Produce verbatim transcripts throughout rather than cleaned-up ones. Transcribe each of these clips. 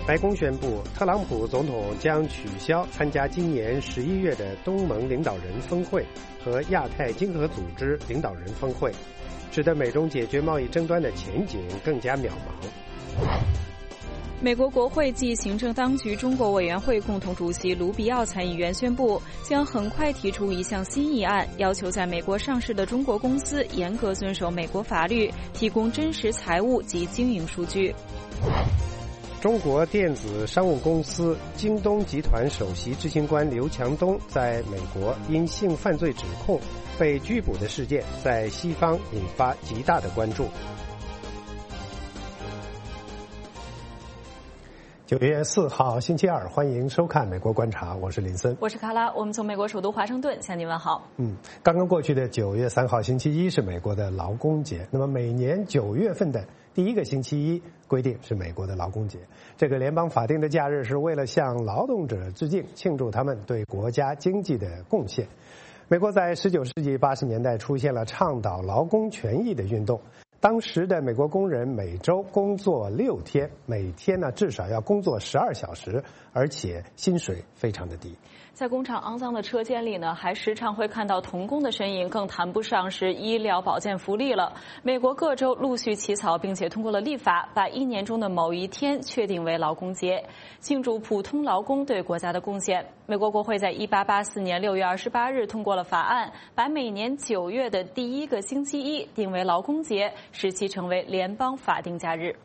白宫宣布，特朗普总统将取消参加今年十一月的东盟领导人峰会和亚太经合组织领导人峰会，使得美中解决贸易争端的前景更加渺茫。 美国国会暨行政当局中国委员会共同主席卢比奥参议员宣布，将很快提出一项新议案，要求在美国上市的中国公司严格遵守美国法律，提供真实财务及经营数据。 中国电子商务公司京东集团首席执行官刘强东在美国因性犯罪指控被拘捕的事件，在西方引发极大的关注。九月四号星期二，欢迎收看《美国观察》，我是林森， 我是卡拉，我们从美国首都华盛顿向您问好。 嗯，刚刚过去的九月三号星期一是美国的劳工节，那么每年九月份的第一个星期一规定是美国的劳工节。这个联邦法定的假日是为了向劳动者致敬，庆祝他们对国家经济的贡献。美国在十九世纪八十年代出现了倡导劳工权益的运动。当时的美国工人每周工作六天，每天呢至少要工作十二小时，而且薪水非常的低。 在工厂肮脏的车间里呢，还时常会看到童工的身影，更谈不上是医疗保健福利了。美国各州陆续起草并且通过了立法，把一年中的某一天确定为劳工节，庆祝普通劳工对国家的贡献。美国国会在一八八四年六月二十八日通过了法案，把每年九月的第一个星期一定为劳工节，使其成为联邦法定假日。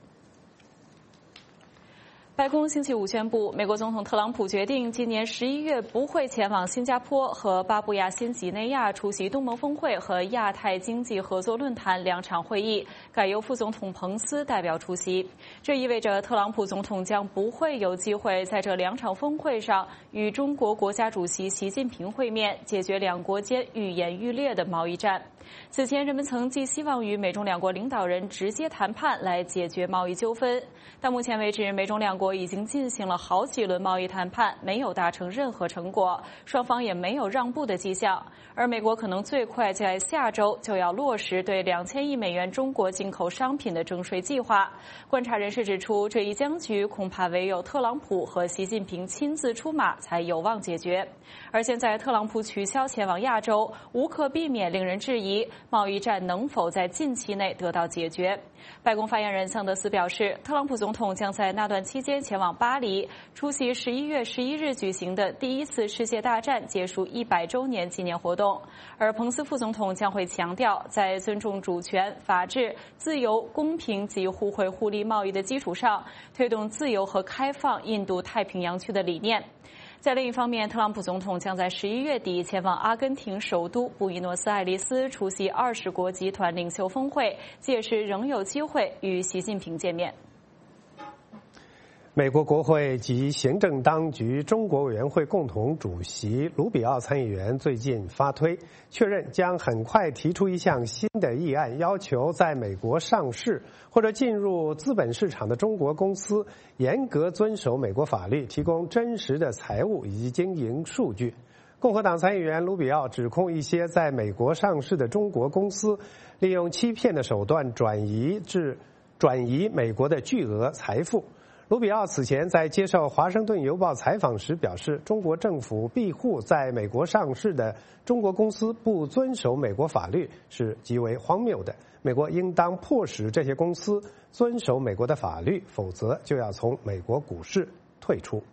白宫星期五宣布，美国总统特朗普决定今年十一月不会前往新加坡和巴布亚新几内亚出席东盟峰会和亚太经济合作论坛两场会议，改由副总统彭斯代表出席。这意味着特朗普总统将不会有机会在这两场峰会上与中国国家主席习近平会面，解决两国间愈演愈烈的贸易战。此前，人们曾寄希望于美中两国领导人直接谈判来解决贸易纠纷，到目前为止，美中两国已经进行了好几轮贸易谈判，没有达成任何成果，双方也没有让步的迹象。而美国可能最快在下周就要落实对两千亿美元中国进口商品的征税计划。观察人士指出，这一僵局恐怕唯有特朗普和习近平亲自出马才有望解决。而现在，特朗普取消前往亚洲，无可避免令人质疑贸易战能否在近期内得到解决。白宫发言人桑德斯表示，特朗普总统将在那段期间前往巴黎，出席十一月十一日举行的第一次世界大战结束一百周年纪念活动。而彭斯副总统将会强调，在尊重主权、法治、自由、公平及互惠互利贸易的基础上，推动自由和开放印度太平洋区的理念。在另一方面，特朗普总统将在十一月底前往阿根廷首都布宜诺斯艾利斯出席二十国集团领袖峰会，届时仍有机会与习近平见面。 美国国会及行政当局中国委员会共同主席卢比奥参议员最近发推，确认将很快提出一项新的议案，要求在美国上市或者进入资本市场的中国公司严格遵守美国法律，提供真实的财务以及经营数据。共和党参议员卢比奥指控一些在美国上市的中国公司利用欺骗的手段转移至转移美国的巨额财富。卢比奥此前在接受《华盛顿邮报》采访时表示，中国政府庇护在美国上市的中国公司不遵守美国法律是极为荒谬的，美国应当迫使这些公司遵守美国的法律，否则就要从美国股市退出。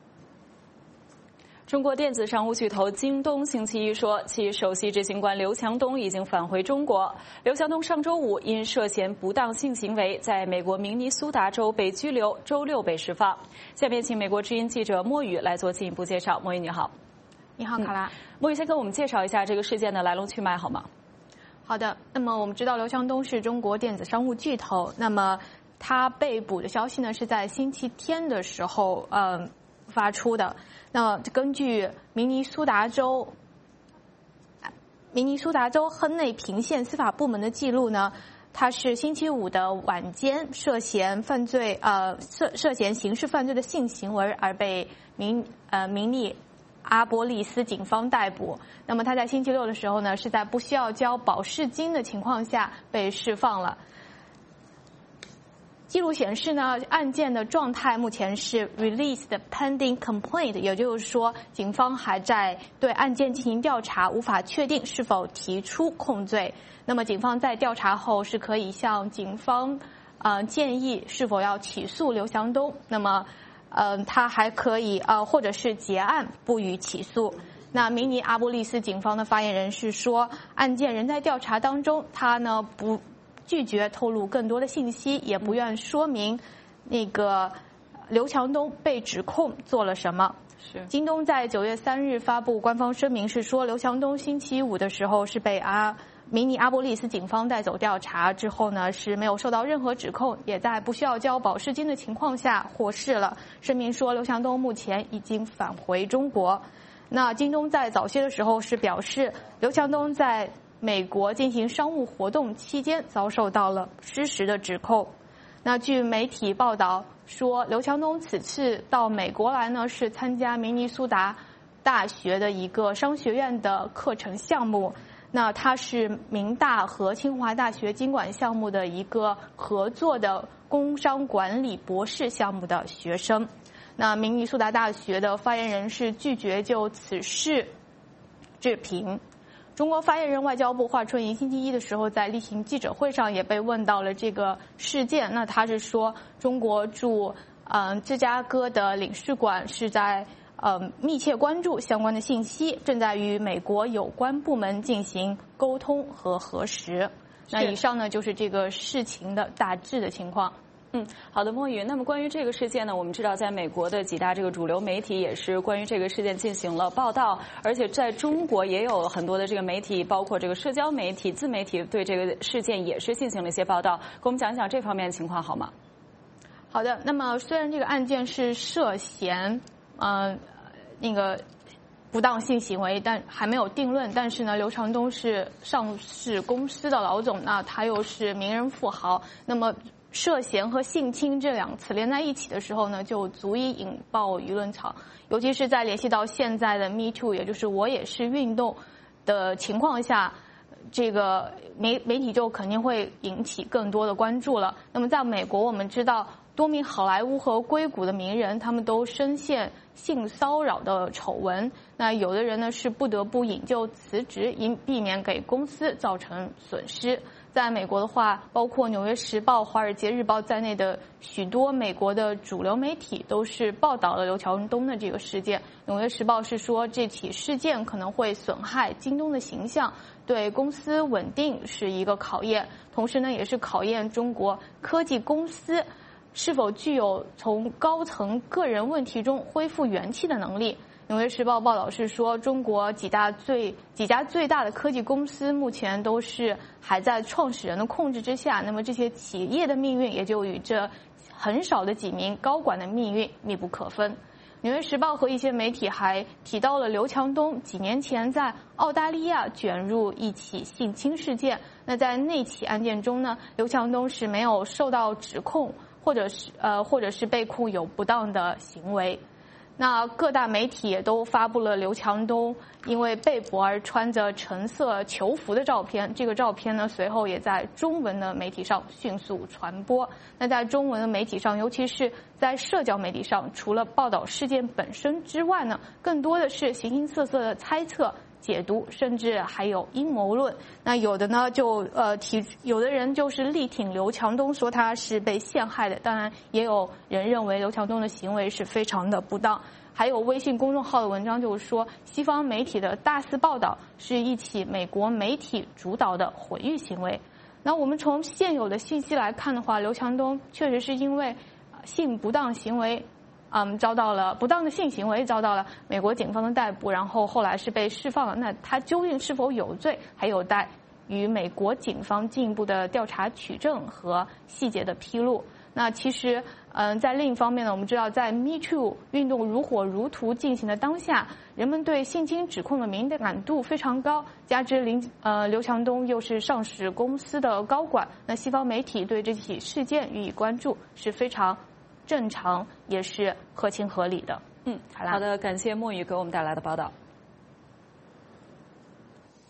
中国电子商务巨头京东星期一说，其首席执行官刘强东已经返回中国。刘强东上周五因涉嫌不当性行为，在美国明尼苏达州被拘留，周六被释放。下面请美国之音记者莫雨来做进一步介绍。莫雨你好。 你好，卡拉。 嗯、莫雨先跟我们介绍一下这个事件的来龙去脉好吗？ 好的。那么我们知道刘强东是中国电子商务巨头，那么他被捕的消息呢是在星期天的时候，嗯、呃。发出的。那根据明尼苏达州明尼苏达州亨内平县司法部门的记录呢，他是星期五的晚间涉嫌犯罪呃涉涉嫌刑事犯罪的性行为而被明呃明尼阿波利斯警方逮捕。那么他在星期六的时候呢，是在不需要交保释金的情况下被释放了。 记录显示呢，案件的状态目前是 released pending complaint， 也就是说，警方还在对案件进行调查，无法确定是否提出控罪。那么，警方在调查后是可以向警方呃建议是否要起诉刘强东。那么，呃，他还可以呃或者是结案不予起诉。那明尼阿波利斯警方的发言人是说，案件仍在调查当中，他呢不。拒绝透露更多的信息，也不愿说明那个刘强东被指控做了什么。 是。 京东在九月三日发布官方声明，是说刘强东星期五的时候是被阿明尼阿波利斯警方带走调查，之后呢是没有受到任何指控，也在不需要交保释金的情况下获释了。声明说刘强东目前已经返回中国。那京东在早些的时候是表示，刘强东在美国进行商务活动期间遭受到了失实的指控。那据媒体报道说，刘强东此次到美国来呢，是参加明尼苏达大学的一个商学院的课程项目。那他是明大和清华大学经管项目的一个合作的工商管理博士项目的学生。那明尼苏达大学的发言人是拒绝就此事置评。中国发言人外交部华春莹星期一的时候在例行记者会上也被问到了这个事件，那他是说中国驻嗯、呃、芝加哥的领事馆是在呃密切关注相关的信息，正在与美国有关部门进行沟通和核实。那以上呢就是这个事情的大致的情况。 嗯，好的，莫宇。那么关于这个事件呢，我们知道在美国的几大这个主流媒体也是关于这个事件进行了报道，而且在中国也有很多的这个媒体，包括这个社交媒体、自媒体对这个事件也是进行了一些报道。给我们讲讲这方面的情况好吗？ 好的，那么虽然这个案件是涉嫌嗯、呃、那个不当性行为，但还没有定论。但是呢，刘强东是上市公司的老总，那他又是名人富豪，那么涉嫌和性侵这两词连在一起的时候呢，就足以引爆舆论场。尤其是在联系到现在的 Me Too， 也就是我也是运动的情况下，这个媒媒体就肯定会引起更多的关注了。那么在美国，我们知道多名好莱坞和硅谷的名人，他们都深陷性骚扰的丑闻。那有的人呢是不得不引咎辞职，以避免给公司造成损失。在美国的话，包括《纽约时报》、《华尔街日报》在内的许多美国的主流媒体都是报道了刘强东的这个事件。《纽约时报》是说，这起事件可能会损害京东的形象，对公司稳定是一个考验，同时呢，也是考验中国科技公司是否具有从高层个人问题中恢复元气的能力。纽约时报报道是说，中国几大最几家最大的科技公司目前都是还在创始人的控制之下，那么这些企业的命运也就与这很少的几名高管的命运密不可分。纽约时报和一些媒体还提到了刘强东几年前在澳大利亚卷入一起性侵事件。那在那起案件中呢，刘强东是没有受到指控，或者是呃或者是被控有不当的行为。那各大媒体也都发布了刘强东因为被捕而穿着橙色囚服的照片，这个照片呢随后也在中文的媒体上迅速传播。那在中文的媒体上，尤其是在社交媒体上，除了报道事件本身之外呢，更多的是形形色色的猜测、解读，甚至还有阴谋论。那有的呢就呃提，有的人就是力挺刘强东，说他是被陷害的。当然，也有人认为刘强东的行为是非常的不当。还有微信公众号的文章就是说，西方媒体的大肆报道是一起美国媒体主导的毁誉行为。那我们从现有的信息来看的话，刘强东确实是因为性不当行为嗯，遭到了不当的性行为，遭到了美国警方的逮捕，然后后来是被释放了。那他究竟是否有罪，还有待与美国警方进一步的调查取证和细节的披露。那其实，嗯，在另一方面呢，我们知道，在 Me Too 运动如火如荼进行的当下，人们对性侵指控的敏感度非常高，加之林呃刘强东又是上市公司的高管，那西方媒体对这起事件予以关注是非常正常，也是合情合理的。 嗯，好的，感谢莫宇给我们带来的报道。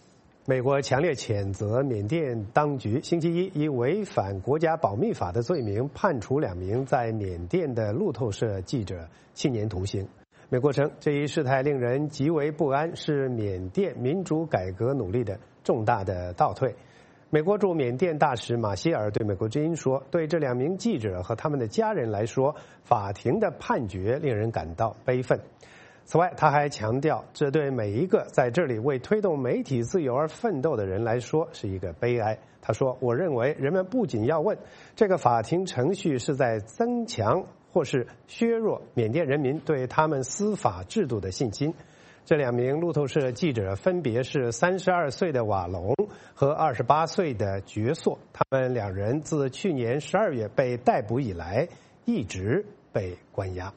美国强烈谴责缅甸当局星期一以违反国家保密法的罪名判处两名在缅甸的路透社记者七年徒刑。美国称，这一事态令人极为不安，是缅甸民主改革努力的重大的倒退。美国驻缅甸大使马歇尔对美国之音说，对这两名记者和他们的家人来说，法庭的判决令人感到悲愤。此外，他还强调，这对每一个在这里为推动媒体自由而奋斗的人来说是一个悲哀。他说，我认为人们不仅要问这个法庭程序是在增强或是削弱缅甸人民对他们司法制度的信心。这两名路透社记者分别是三十二岁的瓦隆和二十八岁的觉硕，他们两人自去年十二月被逮捕以来一直被关押。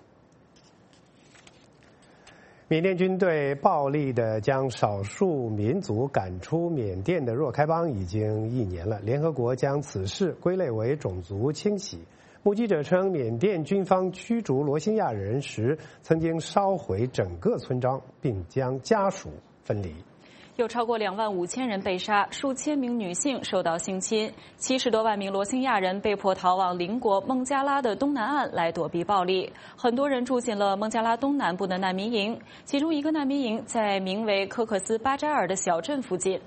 缅甸军队暴力地将少数民族赶出缅甸的若开邦已经一年了，联合国将此事归类为种族清洗。目击者称，缅甸军方驱逐罗兴亚人时，曾经烧毁整个村庄，并将家属分离。 有超过两万五千人被杀，数千名女性受到性侵，七十多万名罗兴亚人被迫逃往邻国孟加拉的东南岸来躲避暴力。很多人住进了孟加拉东南部的难民营，其中一个难民营在名为科克斯巴扎尔的小镇附近。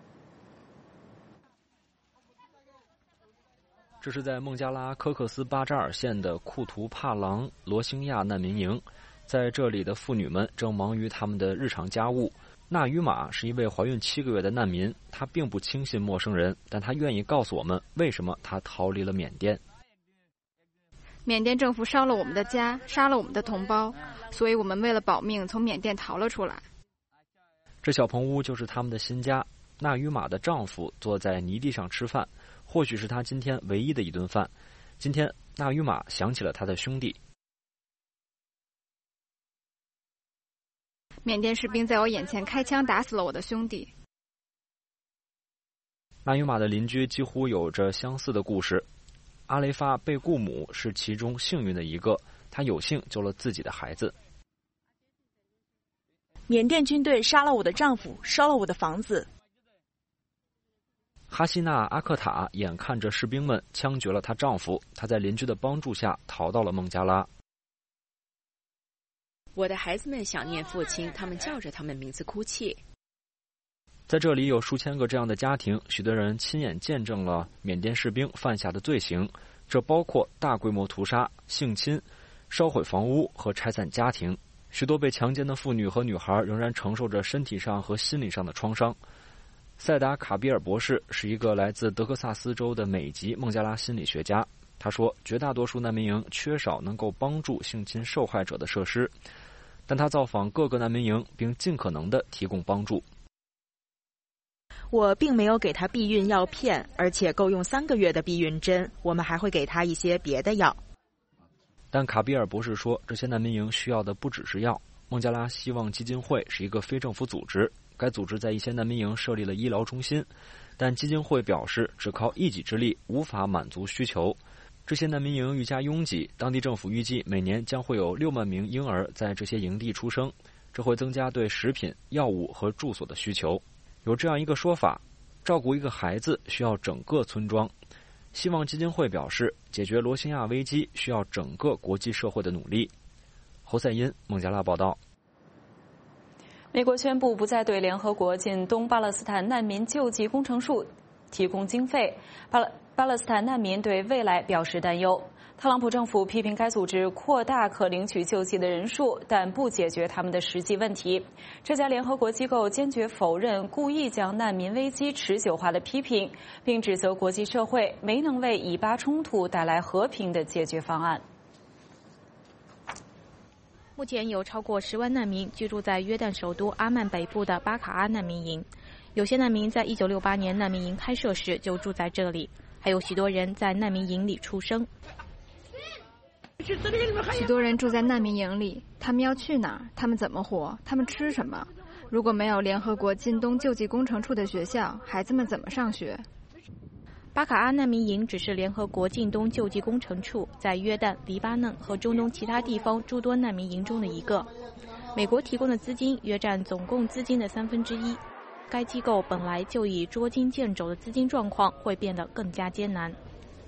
这是在孟加拉科克斯巴扎尔县的库图帕朗罗兴亚难民营，在这里的妇女们正忙于他们的日常家务。纳于玛是一位怀孕七个月的难民，她并不轻信陌生人，但她愿意告诉我们为什么她逃离了缅甸。 缅甸政府烧了我们的家，杀了我们的同胞，所以我们为了保命从缅甸逃了出来。 这小棚屋就是他们的新家。纳于玛的丈夫坐在泥地上吃饭，或许是他今天唯一的一顿饭。今天纳于玛想起了他的兄弟。 缅甸士兵在我眼前开枪打死了我的兄弟。 纳于玛的邻居几乎有着相似的故事。阿雷发贝固姆是其中幸运的一个，他有幸救了自己的孩子。 缅甸军队杀了我的丈夫，烧了我的房子。 哈希纳阿克塔眼看着士兵们枪决了她丈夫，她在邻居的帮助下逃到了孟加拉。 我的孩子们想念父亲，他们叫着他们名字哭泣。 在这里有数千个这样的家庭，许多人亲眼见证了缅甸士兵犯下的罪行，这包括大规模屠杀、性侵、烧毁房屋和拆散家庭。许多被强奸的妇女和女孩仍然承受着身体上和心理上的创伤。塞达卡比尔博士是一个来自德克萨斯州的美籍孟加拉心理学家。他说，绝大多数难民营缺少能够帮助性侵受害者的设施，但他造访各个难民营，并尽可能地提供帮助。 我并没有给他避孕药片，而且够用三个月的避孕针，我们还会给他一些别的药。 但卡比尔博士说，这些难民营需要的不只是药。孟加拉希望基金会是一个非政府组织，该组织在一些难民营设立了医疗中心，但基金会表示只靠一己之力无法满足需求。这些难民营愈加拥挤，当地政府预计每年将会有六万名婴儿在这些营地出生，这会增加对食品、药物和住所的需求。有这样一个说法，照顾一个孩子需要整个村庄。希望基金会表示，解决罗兴亚危机需要整个国际社会的努力。侯赛因，孟加拉报道。 美国宣布不再对联合国近东巴勒斯坦难民救济工程处提供经费，巴勒巴勒斯坦难民对未来表示担忧。特朗普政府批评该组织扩大可领取救济的人数，但不解决他们的实际问题。这家联合国机构坚决否认故意将难民危机持久化的批评，并指责国际社会没能为以巴冲突带来和平的解决方案。 目前有超过十万难民居住在约旦首都阿曼北部的巴卡阿难民营，有些难民在一九六八年难民营开设时就住在这里，还有许多人在难民营里出生。 许多人住在难民营里，他们要去哪儿？他们怎么活？他们吃什么？如果没有联合国近东救济工程处的学校，孩子们怎么上学？ 巴卡阿难民营只是联合国近东救济工程处在约旦、黎巴嫩和中东其他地方诸多难民营中的一个。美国提供的资金约占总共资金的三分之一。 该机构本来就以捉襟见肘的资金状况会变得更加艰难。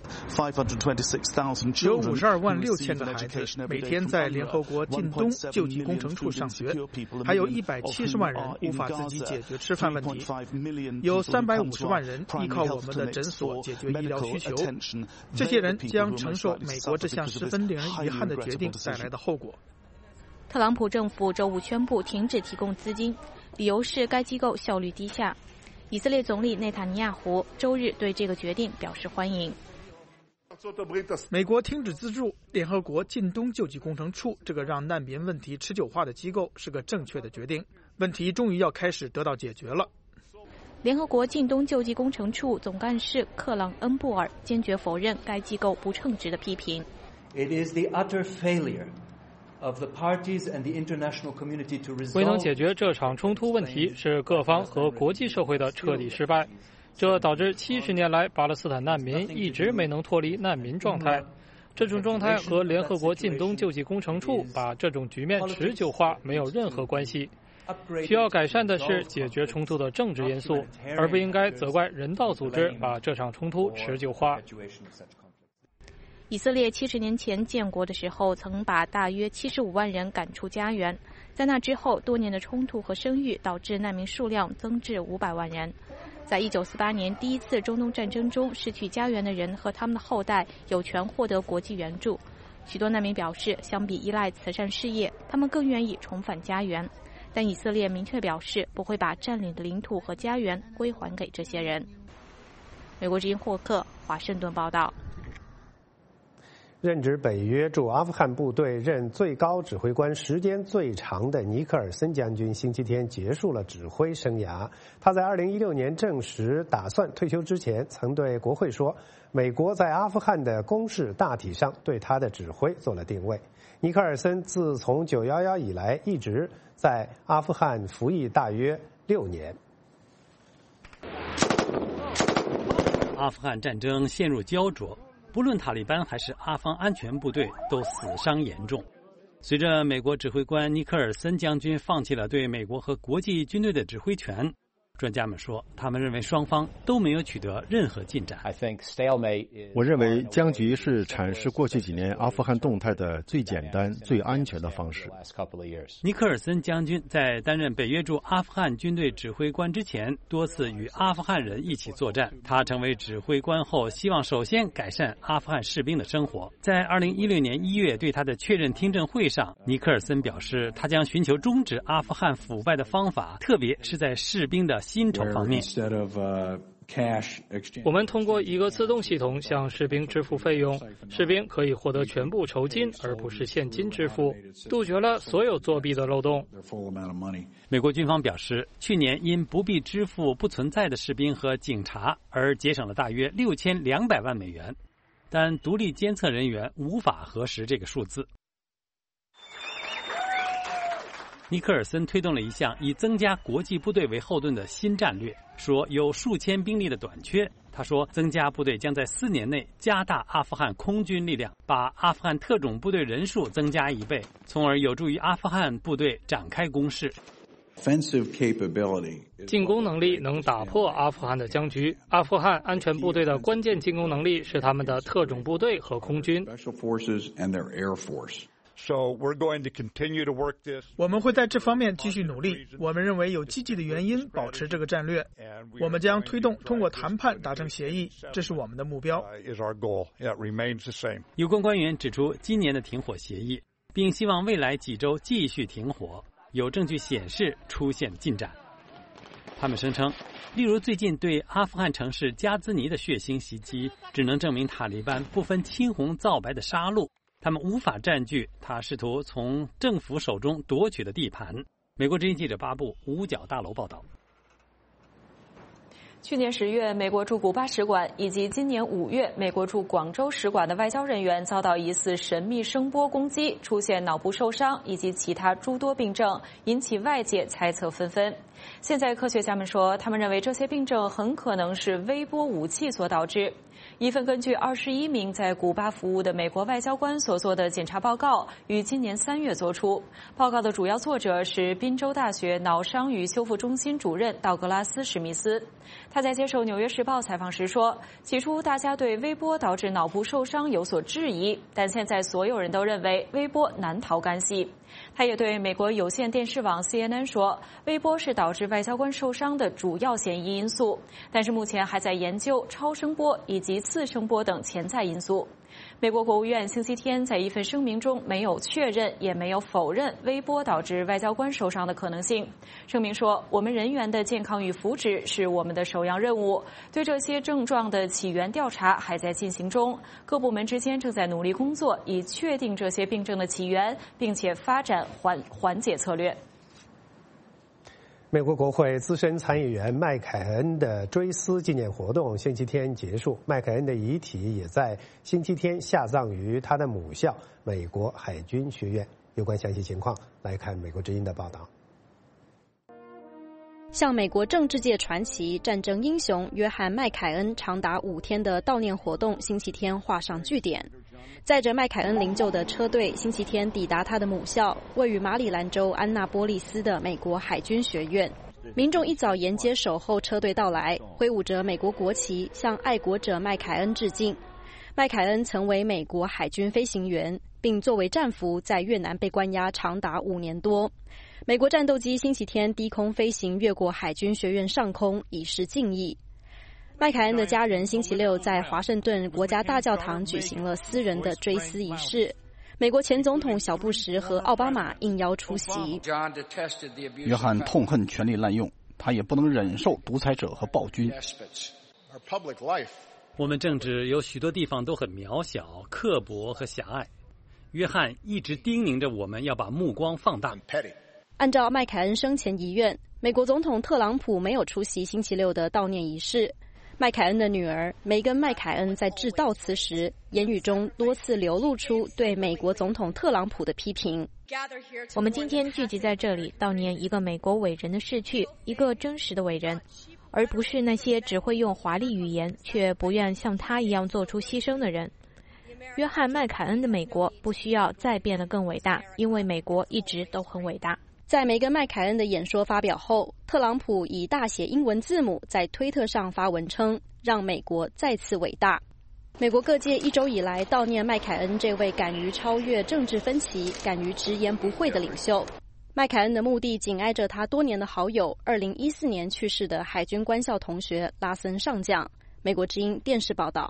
有五十二万六千的孩子每天在联合国近东救济工程处上学，还有一百七十万人无法自己解决吃饭问题，有三百五十万人依靠我们的诊所解决医疗需求。这些人将承受美国这项十分令人遗憾的决定带来的后果。 特朗普政府周五宣布停止提供资金，理由是该机构效率低下。以色列总理内塔尼亚胡周日对这个决定表示欢迎。 美国停止资助联合国近东救济工程处这个让难民问题持久化的机构是个正确的决定，问题终于要开始得到解决了。 联合国近东救济工程处总干事克朗恩布尔坚决否认该机构不称职的批评。 It is the utter failure of the parties and the international community to resolve 未能解决这场冲突问题是各方和国际社会的彻底失败。这导致七十年来巴勒斯坦难民一直没能脱离难民状态。这种状态和联合国近东救济工程处把这种局面持久化没有任何关系。需要改善的是解决冲突的政治因素，而不应该责怪人道组织把这场冲突持久化。 以色列七十年前建国的时候，曾把大约七十五万人赶出家园。在那之后，多年的冲突和生育导致难民数量增至五百万人。在一九四八年第一次中东战争中失去家园的人和他们的后代有权获得国际援助。许多难民表示，相比依赖慈善事业，他们更愿意重返家园。但以色列明确表示，不会把占领的领土和家园归还给这些人。美国之音霍克华盛顿报道。 任职北约驻阿富汗部队任最高指挥官时间最长的尼克尔森将军星期天结束了指挥生涯。他在二零一六年证实打算退休之前，曾对国会说，美国在阿富汗的攻势大体上对他的指挥做了定位。尼克尔森自从九一一以来一直在阿富汗服役大约六年。 阿富汗战争陷入焦灼，不论塔利班还是阿富汗安全部队都死伤严重。随着美国指挥官尼克尔森将军放弃了对美国和国际军队的指挥权，专家们说，他们认为双方都没有取得任何进展。 我认为僵局是阐释过去几年阿富汗动态的最简单、最安全的方式。 尼克尔森将军在担任北约驻阿富汗军队指挥官之前，多次与阿富汗人一起作战。他成为指挥官后，希望首先改善阿富汗士兵的生活。在二零一六年一月对他的确认听证会上，尼克尔森表示，他将寻求终止阿富汗腐败的方法，特别是在士兵的薪酬方面。 我们通过一个自动系统向士兵支付费用，士兵可以获得全部酬金而不是现金支付，杜绝了所有作弊的漏洞。 美国军方表示，去年因不必支付不存在的士兵和警察而节省了大约六千两百万美元，但独立监测人员无法核实这个数字。尼克尔森推动了一项以增加国际部队为后盾的新战略，说有数千兵力的短缺。他说，增加部队将在四年内加大阿富汗空军力量，把阿富汗特种部队人数增加一倍，从而有助于阿富汗部队展开攻势。 进攻能力能打破阿富汗的僵局。阿富汗安全部队的关键进攻能力是他们的特种部队和空军。 我们会在这方面继续努力。我们认为有积极的原因保持这个战略。我们将推动通过谈判达成协议，这是我们的目标。 有关官员指出，今年的停火协议，并希望未来几周继续停火，有证据显示出现进展。他们声称，例如最近对阿富汗城市加兹尼的血腥袭击，只能证明塔利班不分青红皂白的杀戮。他们无法占据他试图从政府手中夺取的地盘。美国之音记者巴布五角大楼报道。 去年十月，美国驻古巴使馆以及今年五月，美国驻广州使馆的外交人员遭到疑似神秘声波攻击，出现脑部受伤以及其他诸多病症，引起外界猜测纷纷。现在科学家们说，他们认为这些病症很可能是微波武器所导致。一份根据二十一名在古巴服务的美国外交官所做的检查报告于今年三月作出。报告的主要作者是宾州大学脑伤与修复中心主任道格拉斯·史密斯。他在接受《纽约时报》采访时说，起初大家对微波导致脑部受伤有所质疑，但现在所有人都认为微波难逃干系。他也对美国有线电视网 C N N 说，微波是导致外交官受伤的主要嫌疑因素，但是目前还在研究超声波以及次声波等潜在因素。美国国务院星期天在一份声明中没有确认也没有否认微波导致外交官受伤的可能性。声明说，我们人员的健康与福祉是我们的首要任务，对这些症状的起源调查还在进行中，各部门之间正在努力工作，以确定这些病症的起源，并且发展缓缓解策略。 美国国会资深参议员麦凯恩的追思纪念活动星期天结束，麦凯恩的遗体也在星期天下葬于他的母校美国海军学院。有关详细情况，来看美国之音的报道。 向美国政治界传奇、战争英雄约翰·麦凯恩长达五天的悼念活动星期天画上句点。载着麦凯恩灵柩的车队星期天抵达他的母校，位于马里兰州安纳波利斯的美国海军学院。民众一早沿街守候车队到来，挥舞着美国国旗，向爱国者麦凯恩致敬。麦凯恩曾为美国海军飞行员，并作为战俘在越南被关押长达五年多。美国战斗机星期天低空飞行越过海军学院上空，以示敬意。麦凯恩的家人星期六在华盛顿国家大教堂举行了私人的追思仪式。美国前总统小布什和奥巴马应邀出席。 约翰痛恨权力滥用，他也不能忍受独裁者和暴君。 我们政治有许多地方都很渺小、刻薄和狭隘。约翰一直叮咛着我们要把目光放大。 按照麦凯恩生前遗愿，美国总统特朗普没有出席星期六的悼念仪式。麦凯恩的女儿梅根·麦凯恩在致悼词时，言语中多次流露出对美国总统特朗普的批评。 我们今天聚集在这里，悼念一个美国伟人的逝去，一个真实的伟人，而不是那些只会用华丽语言却不愿像他一样做出牺牲的人。约翰·麦凯恩的美国不需要再变得更伟大，因为美国一直都很伟大。 在梅根·麦凯恩的演说发表后，特朗普以大写英文字母在推特上发文称，让美国再次伟大。美国各界一周以来悼念麦凯恩这位敢于超越政治分歧、敢于直言不讳的领袖。麦凯恩的墓地紧挨着他多年的好友，二零一四年去世的海军官校同学拉森上将。美国之音电视报道。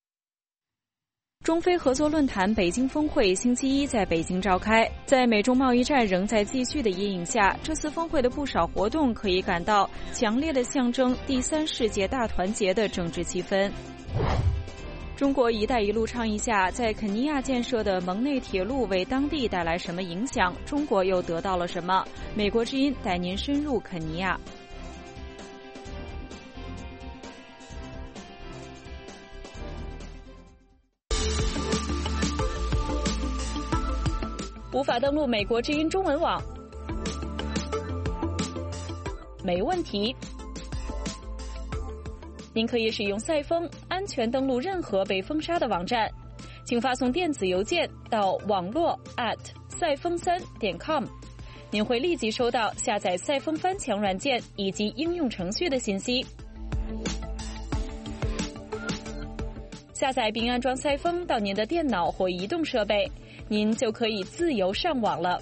中非合作论坛北京峰会星期一在北京召开，在美中贸易战仍在继续的阴影下，这次峰会的不少活动可以感到强烈的象征第三世界大团结的政治气氛。中国“一带一路”倡议下，在肯尼亚建设的蒙内铁路为当地带来什么影响？中国又得到了什么？美国之音带您深入肯尼亚。无法登录美国之音中文网？没问题，您可以使用赛风安全登录任何被封杀的网站，请发送电子邮件到网络 at 赛风三点 com， 您会立即收到下载赛风翻墙软件以及应用程序的信息。下载并安装赛风到您的电脑或移动设备，您就可以自由上网了。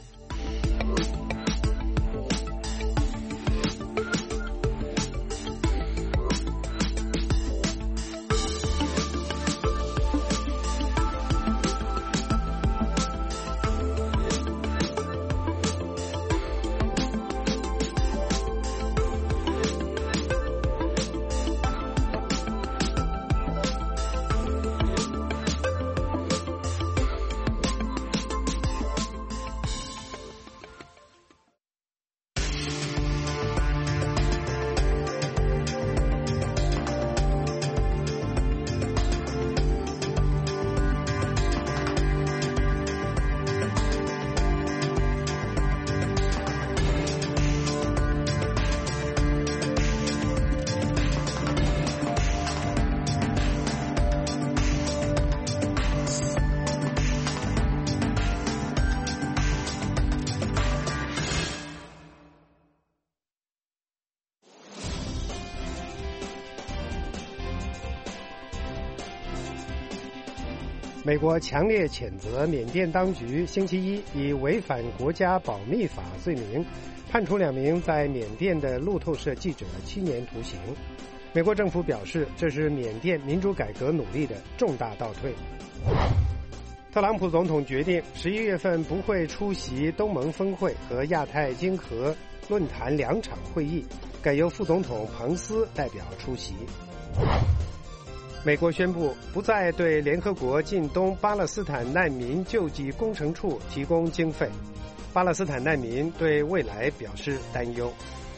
美国强烈谴责缅甸当局星期一以违反国家保密法罪名判处两名在缅甸的路透社记者七年徒刑。美国政府表示，这是缅甸民主改革努力的重大倒退。特朗普总统决定十一月份不会出席东盟峰会和亚太经合论坛两场会议，改由副总统彭斯代表出席。美国宣布不再对联合国近东巴勒斯坦难民救济工程处提供经费，巴勒斯坦难民对未来表示担忧。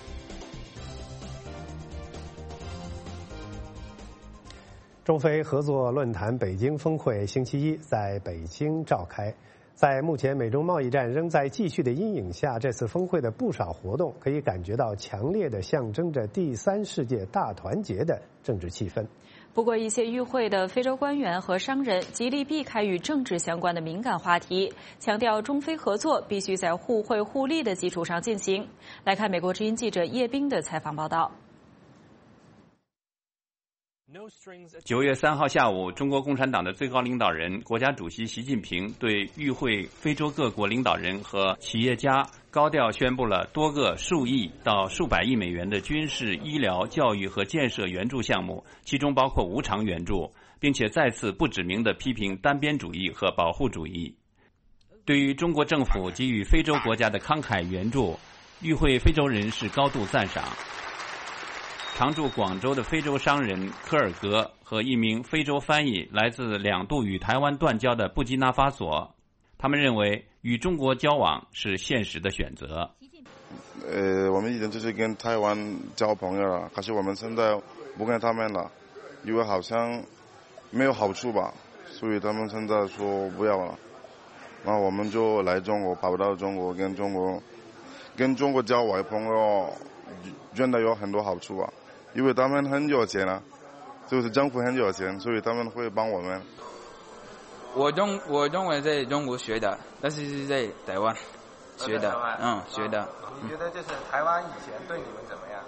中非合作论坛北京峰会星期一在北京召开。在目前美中贸易战仍在继续的阴影下，这次峰会的不少活动可以感觉到强烈的象征着第三世界大团结的政治气氛。 不过，一些与会的非洲官员和商人极力避开与政治相关的敏感话题，强调中非合作必须在互惠互利的基础上进行。来看美国之音记者叶冰的采访报道。 九月三号下午，中国共产党的最高领导人、国家主席习近平对与会非洲各国领导人和企业家高调宣布了多个数亿到数百亿美元的军事、医疗、教育和建设援助项目，其中包括无偿援助，并且再次不指名地批评单边主义和保护主义。对于中国政府给予非洲国家的慷慨援助，与会非洲人士高度赞赏。常驻广州的非洲商人科尔格和一名非洲翻译来自两度与台湾断交的布基纳法索，他们认为与中国交往是现实的选择。 呃，我们以前就是跟台湾交朋友了，可是我们现在不跟他们了，因为好像没有好处吧，所以他们现在说不要了。那我们就来中国，跑到中国跟中国跟中国交往朋友，真的有很多好处啊。因为他们很有钱啊，就是政府很有钱，所以他们会帮我们。 我中我中文在中国学的，但是是在台湾学的，嗯，学的。 你觉得就是台湾以前对你们怎么样？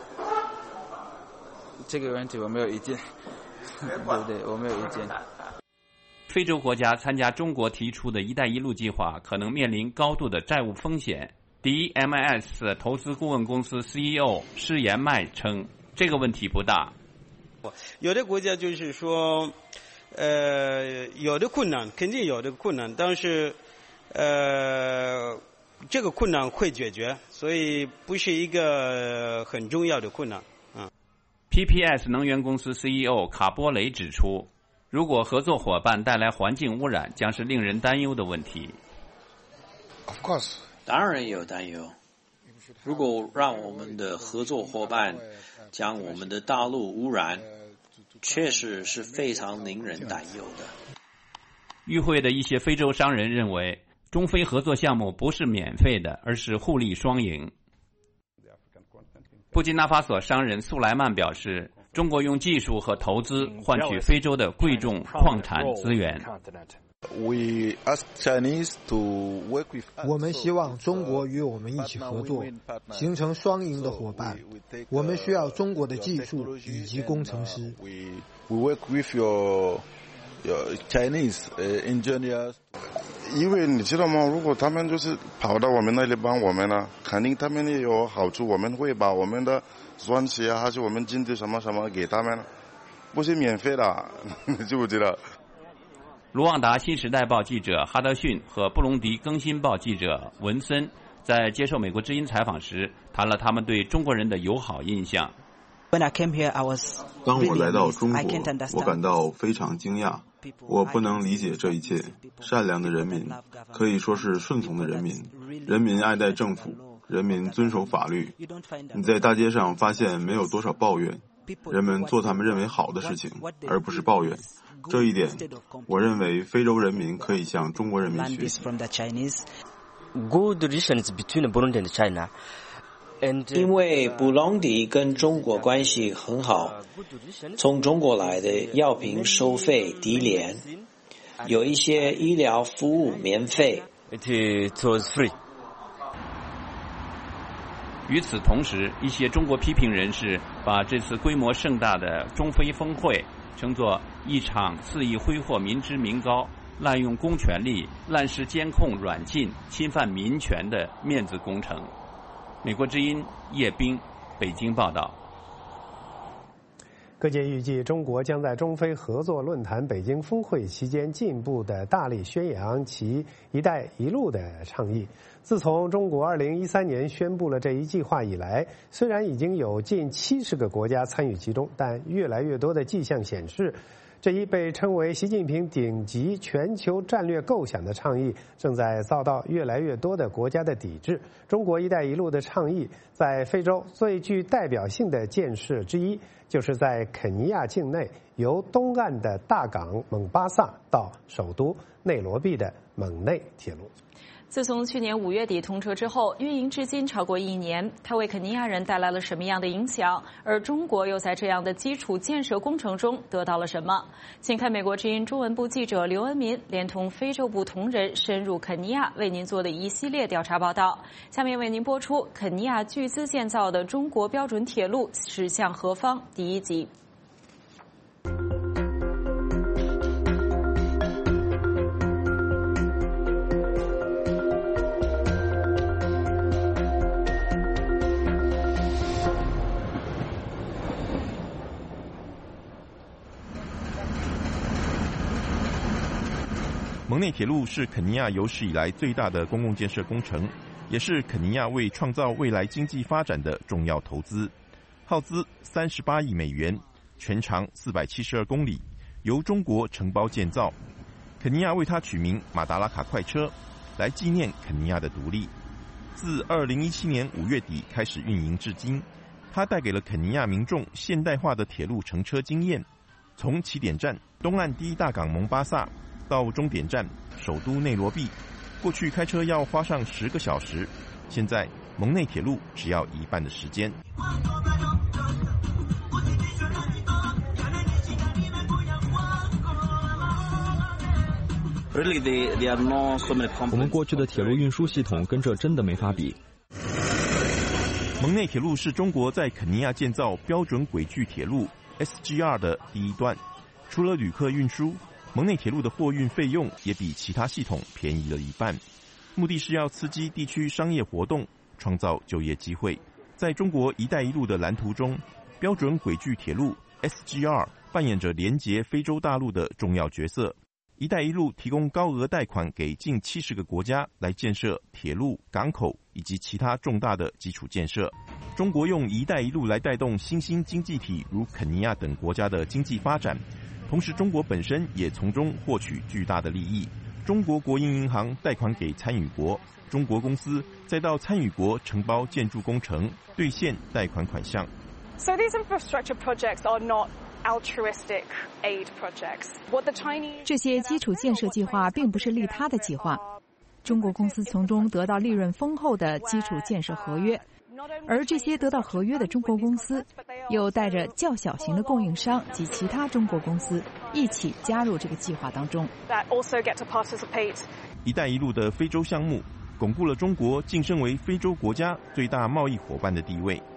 这个问题我没有意见，对对，我没有意见。 非洲国家参加中国提出的一带一路计划，可能面临高度的债务风险。第一 M I S 投资顾问公司 C E O 施延迈称，这个问题不大。 有的国家就是说，呃，有的困难，肯定有的困难，但是，呃，这个困难会解决，所以不是一个很重要的困难。嗯。 P P S 能源公司 C E O 卡波雷指出，如果合作伙伴带来环境污染，将是令人担忧的问题。 Of course， 当然有担忧。如果让我们的合作伙伴将我们的大陆污染，确实是非常令人担忧的。 与会的一些非洲商人认为，中非合作项目不是免费的，而是互利双赢。布基纳法索商人苏莱曼表示，中国用技术和投资换取非洲的贵重矿产资源。 我们希望中国与我们一起合作，形成双赢的伙伴。我们需要中国的技术以及工程师。 因为你知道吗？如果他们就是跑到我们那里帮我们呢，肯定他们也有好处。我们会把我们的钻石啊，还是我们经济什么什么给他们，不是免费的，你知不知道？ 卢旺达新时代报记者哈德逊和布隆迪更新报记者文森在接受美国之音采访时，谈了他们对中国人的友好印象。 当我来到中国，我感到非常惊讶。我不能理解这一切。善良的人民，可以说是顺从的人民，人民爱戴政府，人民遵守法律。你在大街上发现没有多少抱怨，人们做他们认为好的事情，而不是抱怨。这一点，我认为非洲人民可以向中国人民学习。 Good relations between Burundi and China. 因为布隆迪跟中国关系很好，从中国来的药品收费低廉，有一些医疗服务免费。 It was free. 与此同时，一些中国批评人士把这次规模盛大的中非峰会称作一场肆意挥霍民脂民膏、滥用公权力、滥施监控软禁、侵犯民权的面子工程。美国之音叶冰，北京报道。 各界预计，中国将在中非合作论坛北京峰会期间进一步的大力宣扬其“一带一路”的倡议。自从中国二零一三年宣布了这一计划以来，虽然已经有近七十个国家参与其中，但越来越多的迹象显示，这一被称为习近平顶级全球战略构想的倡议正在遭到越来越多的国家的抵制。中国“一带一路”的倡议在非洲最具代表性的建设之一，就是在肯尼亚境内由东岸的大港蒙巴萨到首都内罗毕的蒙内铁路。 自从去年五月底通车之后，运营至今超过一年，它为肯尼亚人带来了什么样的影响？而中国又在这样的基础建设工程中得到了什么？请看美国之音中文部记者刘恩民连同非洲部同仁深入肯尼亚为您做的一系列调查报道。下面为您播出肯尼亚巨资建造的中国标准铁路驶向何方第一集。 蒙内铁路是肯尼亚有史以来最大的公共建设工程，也是肯尼亚为创造未来经济发展的重要投资，耗资三十八亿美元，全长四百七十二公里，由中国承包建造。肯尼亚为它取名马达拉卡快车，来纪念肯尼亚的独立。自二零一七年五月底开始运营至今，它带给了肯尼亚民众现代化的铁路乘车经验。从起点站东岸第一大港蒙巴萨到终点站首都内罗毕，过去开车要花上十个小时，现在蒙内铁路只要一半的时间。 我们过去的铁路运输系统跟这真的没法比。 蒙内铁路是中国在肯尼亚建造标准轨距铁路 S G R 的第一段，除了旅客运输，蒙内铁路的货运费用也比其他系统便宜了一半，目的是要刺激地区商业活动，创造就业机会。在中国“一带一路”的蓝图中，标准轨距铁路 S G R 扮演着连结非洲大陆的重要角色。“一带一路”提供高额贷款给近七十个国家来建设铁路、港口以及其他重大的基础建设。中国用“一带一路”来带动新兴经济体如肯尼亚等国家的经济发展。同时，中国本身也从中获取巨大的利益。中国国营银行贷款给参与国，中国公司再到参与国承包建筑工程，兑现贷款款项。 So these infrastructure projects are not altruistic aid projects. What the Chinese 这些基础建设计划并不是利他的计划，中国公司从中得到利润丰厚的基础建设合约。而这些得到合约的中国公司，又带着较小型的供应商及其他中国公司一起加入这个计划当中。 一带一路的非洲项目巩固了中国晋升为非洲国家最大贸易伙伴的地位。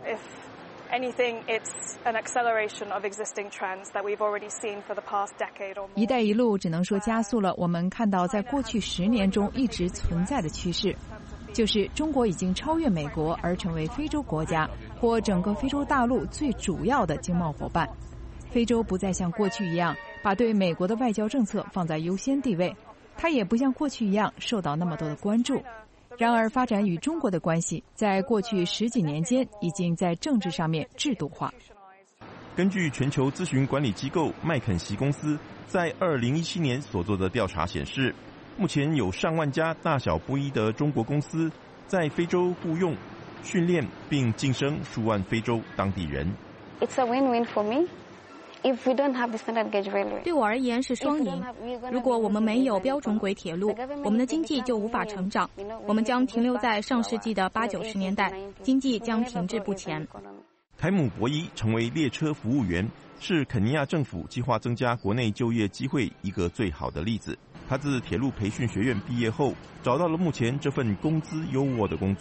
一带一路只能说加速了我们看到在过去十年中一直存在的趋势。就是中国已经超越美国而成为非洲国家或整个非洲大陆最主要的经贸伙伴。非洲不再像过去一样把对美国的外交政策放在优先地位，它也不像过去一样受到那么多的关注。然而，发展与中国的关系在过去十几年间已经在政治上面制度化。 根据全球咨询管理机构麦肯锡公司在二零一七年所做的调查显示，目前有上万家大小不一的中国公司在非洲雇用、训练并晋升数万非洲当地人。 It's a win-win for me. If we don't have the standard gauge railway. 对我而言是双赢。如果我们没有标准轨铁路，我们的经济就无法成长，我们将停留在上世纪的八九十年代，经济将停滞不前。 凯姆博伊成为列车服务员，是肯尼亚政府计划增加国内就业机会一个最好的例子。他自铁路培训学院毕业后，找到了目前这份工资优渥的工作。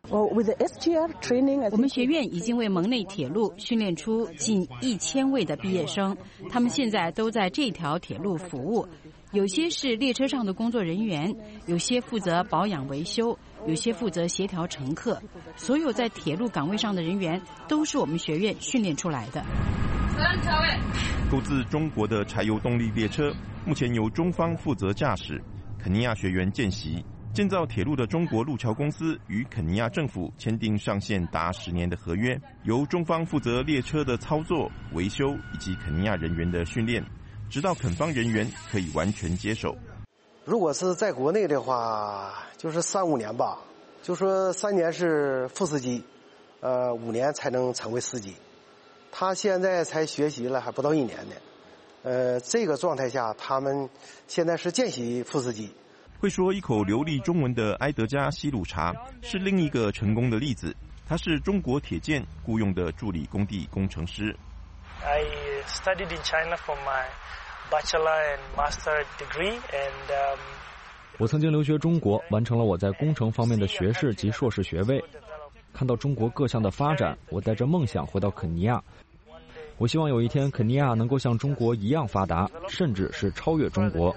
我们学院已经为蒙内铁路训练出近一千位的毕业生，他们现在都在这条铁路服务。有些是列车上的工作人员，有些负责保养维修，有些负责协调乘客。所有在铁路岗位上的人员都是我们学院训练出来的。 购自中国的柴油动力列车，目前由中方负责驾驶，肯尼亚学员见习。建造铁路的中国路桥公司与肯尼亚政府签订上线达十年的合约，由中方负责列车的操作、维修以及肯尼亚人员的训练，直到肯方人员可以完全接手。 如果是在国内的话，就是三五年吧，就说三年是副司机，呃，五年才能成为司机。他现在才学习了还不到一年呢，呃，这个状态下，他们现在是见习副司机。 会说一口流利中文的埃德加·西鲁查是另一个成功的例子。他是中国铁建雇佣的助理工地工程师。 I studied in China for my bachelor and master degree, and um, 我曾经留学中国，完成了我在工程方面的学士及硕士学位。看到中国各项的发展，我带着梦想回到肯尼亚。我希望有一天肯尼亚能够像中国一样发达，甚至是超越中国。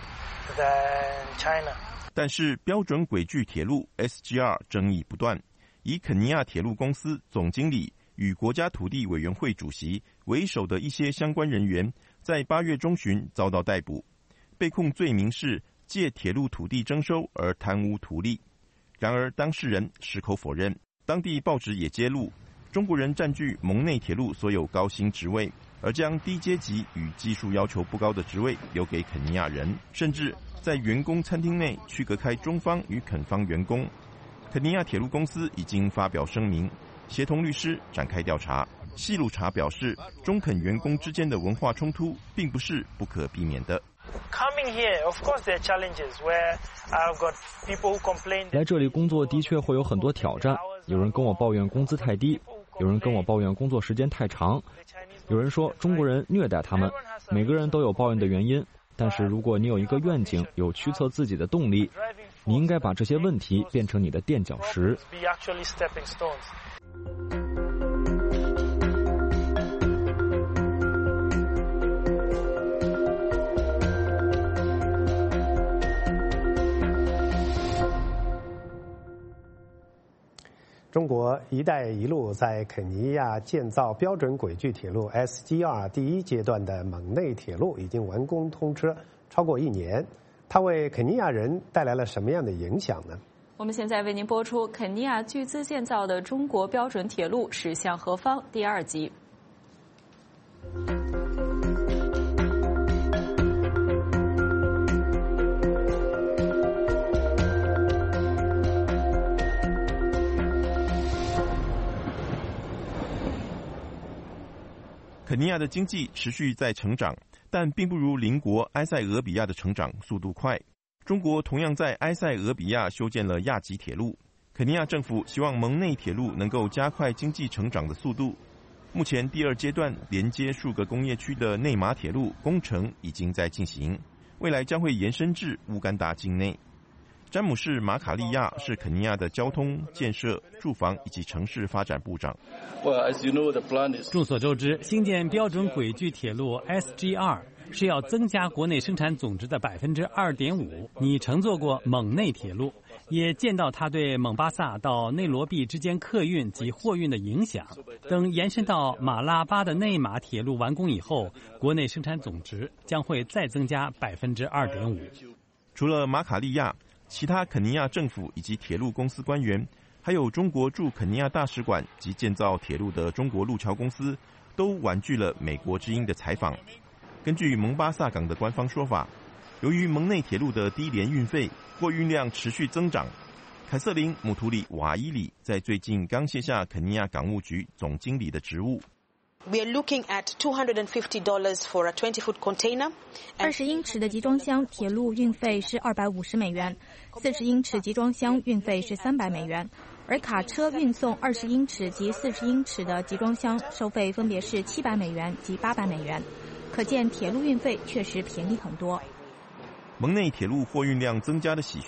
但是标准轨距铁路 S G R 争议不断，以肯尼亚铁路公司总经理与国家土地委员会主席为首的一些相关人员，在八月中旬遭到逮捕，被控罪名是借铁路土地征收而贪污图利。然而当事人矢口否认。当地报纸也揭露，中国人占据蒙内铁路所有高薪职位，而将低阶级与技术要求不高的职位留给肯尼亚人，甚至在员工餐厅内区隔开中方与肯方员工。肯尼亚铁路公司已经发表声明，协同律师展开调查。西鲁查表示，中肯员工之间的文化冲突并不是不可避免的。 来这里工作的确会有很多挑战，有人跟我抱怨工资太低，有人跟我抱怨工作时间太长，有人说中国人虐待他们，每个人都有抱怨的原因。但是如果你有一个愿景，有驱策自己的动力，你应该把这些问题变成你的垫脚石。 中国“一带一路”在肯尼亚建造标准轨距铁路 S G R 第一阶段的蒙内铁路已经完工通车超过一年，它为肯尼亚人带来了什么样的影响呢？ 我们现在为您播出肯尼亚巨资建造的中国标准铁路驶向何方第二集。 肯尼亚的经济持续在成长，但并不如邻国埃塞俄比亚的成长速度快。中国同样在埃塞俄比亚修建了亚吉铁路，肯尼亚政府希望蒙内铁路能够加快经济成长的速度。目前第二阶段连接数个工业区的内马铁路工程已经在进行，未来将会延伸至乌干达境内。詹姆士·马卡利亚是肯尼亚的交通、建设、住房以及城市发展部长。 众所周知，兴建标准轨距铁路 S G R 是要增加国内生产总值的百分之二点五。你乘坐过蒙内铁路，也见到它对蒙巴萨到内罗毕之间客运及货运的影响。等延伸到马拉巴的内马铁路完工以后，国内生产总值将会再增加百分之二点五。 除了马卡利亚，其他肯尼亚政府以及铁路公司官员，还有中国驻肯尼亚大使馆及建造铁路的中国路桥公司，都婉拒了美国之音的采访。根据蒙巴萨港的官方说法，由于蒙内铁路的低廉运费，货运量持续增长。凯瑟琳·姆图里瓦伊里在最近刚卸下肯尼亚港务局总经理的职务。 We are looking at two hundred fifty dollars for a twenty foot container. 二十英尺的集装箱铁路运费是二百五十美元，四十英尺集装箱运费是三百美元，而卡车运送二十英尺及四十英尺的集装箱收费分别是七百美元及八百美元。可见铁路运费确实便宜很多。 蒙内铁路货运量增加的喜讯，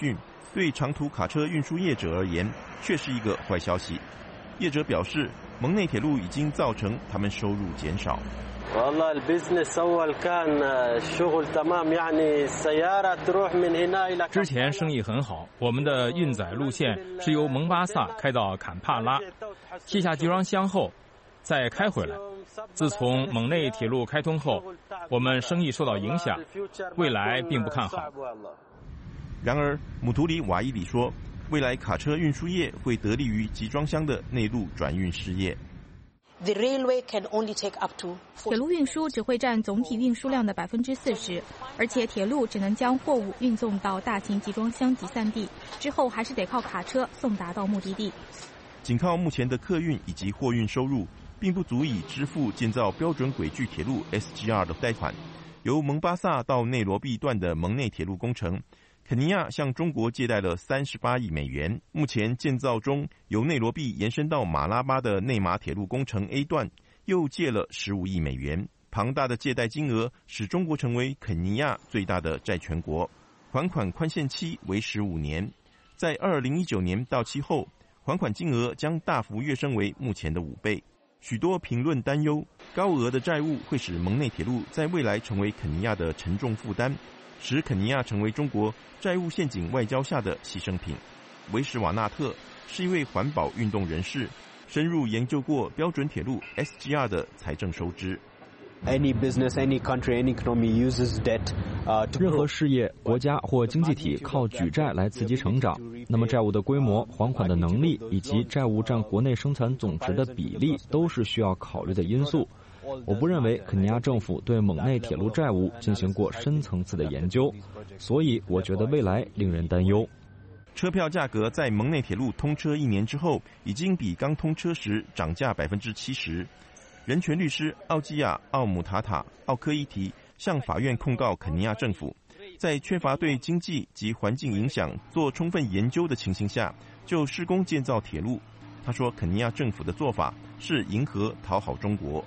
对长途卡车运输业者而言却是一个坏消息。业者表示，蒙内铁路已经造成他们收入减少。 والله البزنس أول كان شغل تمام يعني السيارة تروح من هنا إلى 之前生意很好，我们的运载路线是由蒙巴萨开到坎帕拉，卸下集装箱后再开回来。自从蒙内铁路开通后，我们生意受到影响，未来并不看好。 然而，姆图里瓦伊里说，未来卡车运输业会得利于集装箱的内陆转运事业。 The railway can only take up to 铁路运输只会占总体运输量的百分之四十，而且铁路只能将货物运送到大型集装箱集散地，之后还是得靠卡车送达到目的地。 仅靠目前的客运以及货运收入，并不足以支付建造标准轨距铁路 S G R 的贷款。由蒙巴萨到内罗毕段的蒙内铁路工程，肯尼亚向中国借贷了三十八亿美元。目前建造中由内罗毕延伸到马拉巴的内马铁路工程 A 段又借了十五亿美元。庞大的借贷金额使中国成为肯尼亚最大的债权国。还款宽限期为十五年，在二零一九年到期后，还款金额将大幅跃升为目前的五倍。许多评论担忧，高额的债务会使蒙内铁路在未来成为肯尼亚的沉重负担，使肯尼亚成为中国债务陷阱外交下的牺牲品。维什瓦纳特是一位环保运动人士，深入研究过标准铁路 S G R 的财政收支。 Any business, any country, any economy uses debt. 任何事业、国家或经济体靠举债来刺激成长，那么债务的规模、还款的能力以及债务占国内生产总值的比例都是需要考虑的因素。我不认为肯尼亚政府对蒙内铁路债务进行过深层次的研究，所以我觉得未来令人担忧。 车票价格在蒙内铁路通车一年之后，已经比刚通车时涨价百分之七十。人权律师奥基亚·奥姆塔塔·奥科伊提向法院控告肯尼亚政府，在缺乏对经济及环境影响做充分研究的情形下，就施工建造铁路。他说，肯尼亚政府的做法是迎合讨好中国。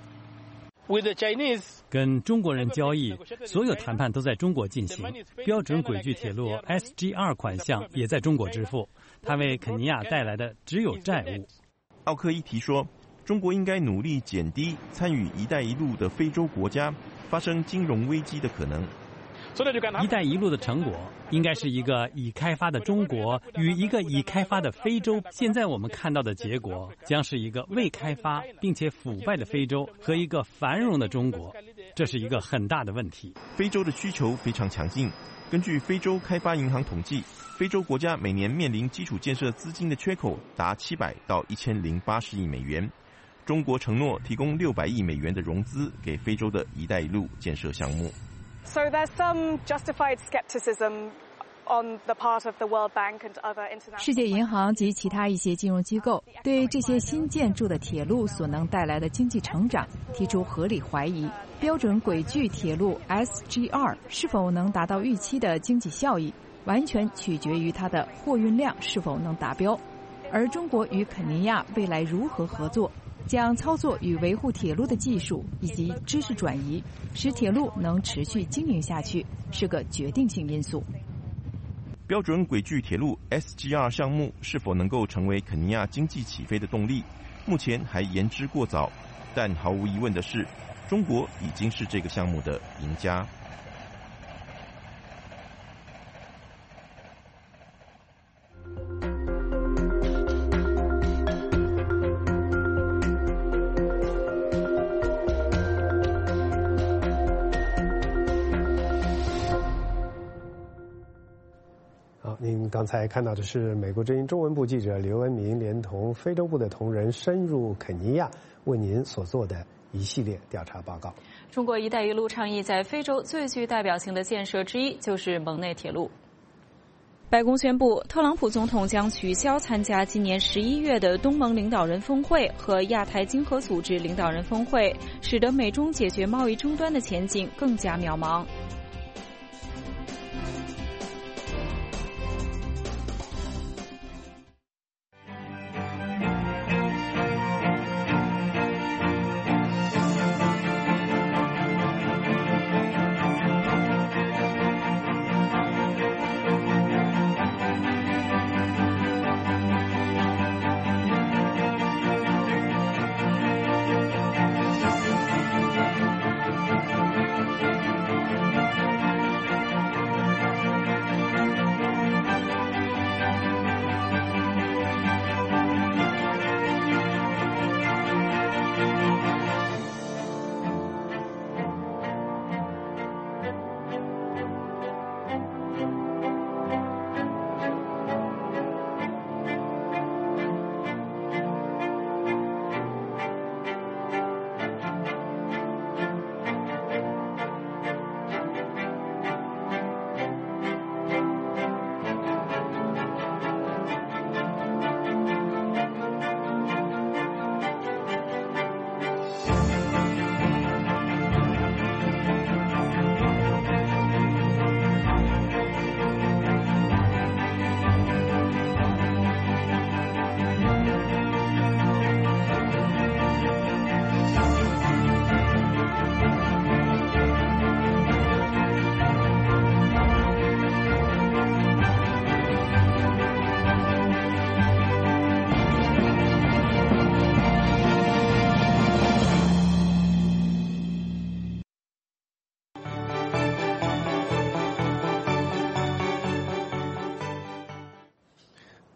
跟中国人交易，所有谈判都在中国进行。标准轨距铁路 S G R 款项也在中国支付，它为肯尼亚带来的只有债务。 奥科伊提说，中国应该努力减低参与“一带一路”的非洲国家发生金融危机的可能。 一带一路的成果应该是一个已开发的中国与一个已开发的非洲。现在我们看到的结果将是一个未开发并且腐败的非洲和一个繁荣的中国，这是一个很大的问题。 非洲的需求非常强劲。根据非洲开发银行统计，非洲国家每年面临基础建设资金的缺口达七百到一千零八十亿美元。中国承诺提供六百亿美元的融资给非洲的一带一路建设项目。 So there's some justified skepticism on the part of the World Bank and other international. 世界银行及其他一些金融机构对这些新建筑的铁路所能带来的经济成长提出合理怀疑。标准轨距铁路 S G R 是否能达到预期的经济效益，完全取决于它的货运量是否能达标。而中国与肯尼亚未来如何合作，将操作与维护铁路的技术以及知识转移，使铁路能持续经营下去，是个决定性因素。 标准轨距铁路 S G R 项目是否能够成为肯尼亚经济起飞的动力，目前还言之过早。但毫无疑问的是，中国已经是这个项目的赢家。 您刚才看到的是美国之音中文部记者刘文明连同非洲部的同仁深入肯尼亚为您所做的一系列调查报告。 中国“一带一路”倡议在非洲最具代表性的建设之一就是蒙内铁路。白宫宣布，特朗普总统将取消参加今年十一月的东盟领导人峰会和亚太经合组织领导人峰会，使得美中解决贸易争端的前景更加渺茫。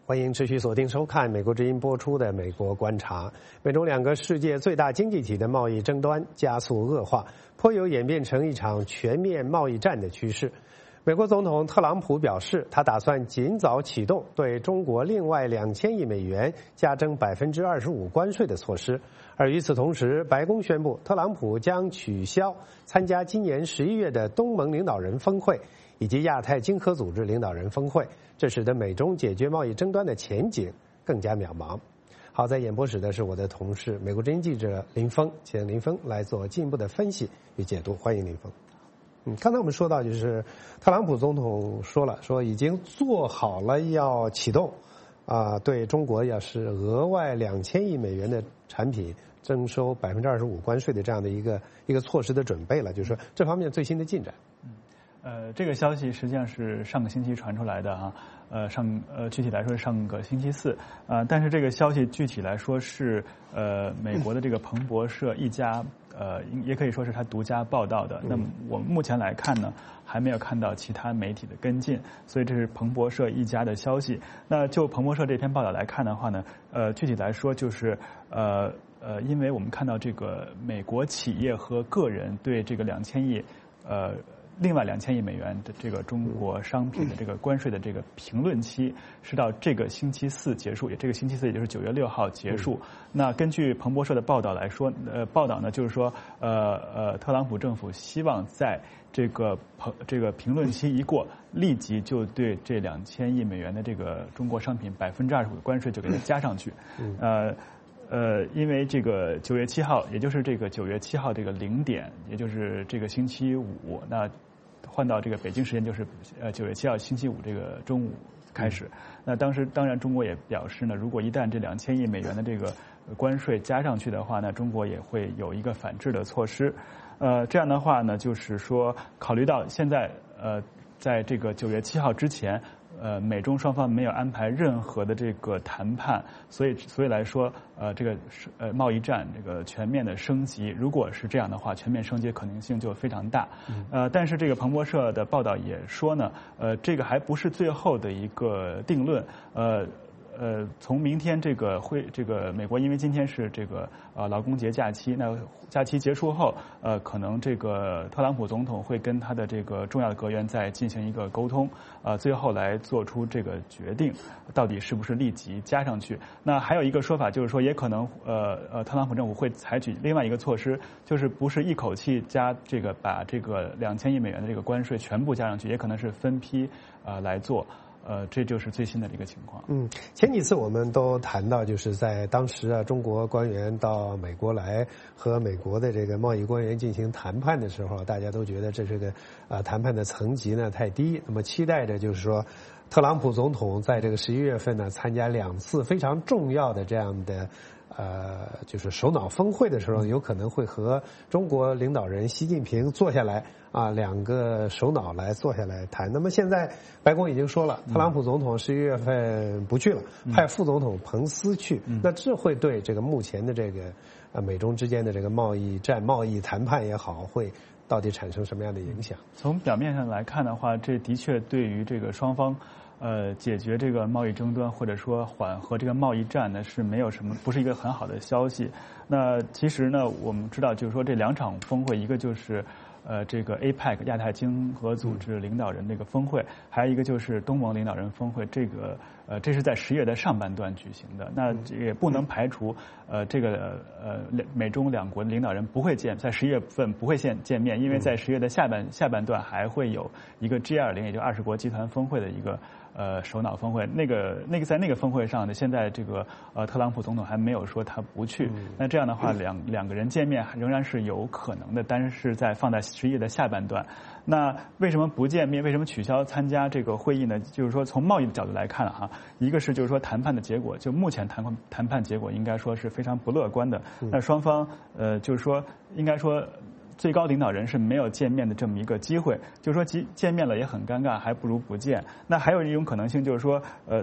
欢迎持续锁定收看美国之音播出的《美国观察》。美中两个世界最大经济体的贸易争端加速恶化，颇有演变成一场全面贸易战的趋势。美国总统特朗普表示，他打算尽早启动对中国另外两千亿美元加征百分之二十五关税的措施。而与此同时，白宫宣布，特朗普将取消参加今年十一月的东盟领导人峰会以及亚太经合组织领导人峰会，这使得美中解决贸易争端的前景更加渺茫。好，在演播室的是我的同事美国之音记者林峰，请林峰来做进一步的分析与解读。欢迎林峰。嗯，刚才我们说到，就是特朗普总统说了，说已经做好了要启动啊、呃，对中国要是额外两千亿美元的产品征收百分之二十五关税的这样的一个一个措施的准备了，就是说这方面最新的进展。 嗯，呃，这个消息实际上是上个星期传出来的啊，呃，上呃具体来说是上个星期四啊、呃，但是这个消息具体来说是呃美国的这个彭博社一家。呃，也可以说是他独家报道的。那么我们目前来看呢，还没有看到其他媒体的跟进，所以这是彭博社一家的消息。那就彭博社这篇报道来看的话呢，呃，具体来说就是呃呃，因为我们看到这个美国企业和个人对这个两千亿呃。另外两千亿美元的这个中国商品的这个关税的这个评论期是到这个星期四结束，也这个星期四也就是九月六号结束。那根据彭博社的报道来说，呃，报道呢就是说，呃呃，特朗普政府希望在这个评这个评论期一过，立即就对这两千亿美元的这个中国商品百分之二十五的关税就给它加上去。呃。呃，因为这个九月七号，也就是这个九月七号这个零点，也就是这个星期五，那换到这个北京时间就是呃九月七号星期五这个中午开始。那当时当然中国也表示呢，如果一旦这两千亿美元的这个关税加上去的话呢，中国也会有一个反制的措施。呃，这样的话呢，就是说考虑到现在呃在这个九月七号之前。呃，美中双方没有安排任何的这个谈判，所以所以来说，呃，这个呃贸易战这个全面的升级，如果是这样的话，全面升级可能性就非常大。呃，但是这个彭博社的报道也说呢，呃，这个还不是最后的一个定论，呃。呃，从明天这个会，这个美国因为今天是这个呃劳工节假期，那假期结束后，呃，可能这个特朗普总统会跟他的这个重要的阁员再进行一个沟通，呃，最后来做出这个决定，到底是不是立即加上去。那还有一个说法就是说，也可能呃呃，特朗普政府会采取另外一个措施，就是不是一口气加这个把这个两千亿美元的这个关税全部加上去，也可能是分批呃来做。呃，这就是最新的这个情况。 嗯，前几次我们都谈到，就是在当时啊，中国官员到美国来和美国的这个贸易官员进行谈判的时候，大家都觉得这是个啊谈判的层级呢太低，那么期待着就是说，特朗普总统在这个十一月份呢参加两次非常重要的这样的。呃，就是首脑峰会的时候，有可能会和中国领导人习近平坐下来啊，两个首脑来坐下来谈。那么现在白宫已经说了，特朗普总统十一月份不去了，派副总统彭斯去。嗯、那这会对这个目前的这个呃美中之间的这个贸易战、贸易谈判也好，会到底产生什么样的影响？ 从表面上来看的话，这的确对于这个双方。呃，解决这个贸易争端或者说缓和这个贸易战呢，是没有什么，不是一个很好的消息。那其实呢，我们知道，就是说这两场峰会，一个就是呃这个 A P E C 亚太经合组织领导人这个峰会，还有一个就是东盟领导人峰会。这个呃这是在十月的上半段举行的。那也不能排除呃这个呃美中两国的领导人不会见，在十一月份不会见见面，因为在十月的下半下半段还会有一个 G 二十，也就二十国集团峰会的一个。呃，首脑峰会，那个那个在那个峰会上呢，现在这个呃特朗普总统还没有说他不去。嗯、那这样的话，两两个人见面仍然是有可能的，但是在放在十一月的下半段。那为什么不见面？为什么取消参加这个会议呢？就是说从贸易的角度来看哈，一个是就是说谈判的结果，就目前谈谈判结果应该说是非常不乐观的。嗯、那双方呃就是说应该说。最高领导人是没有见面的这么一个机会，就是说见见面了也很尴尬，还不如不见。那还有一种可能性就是说，呃，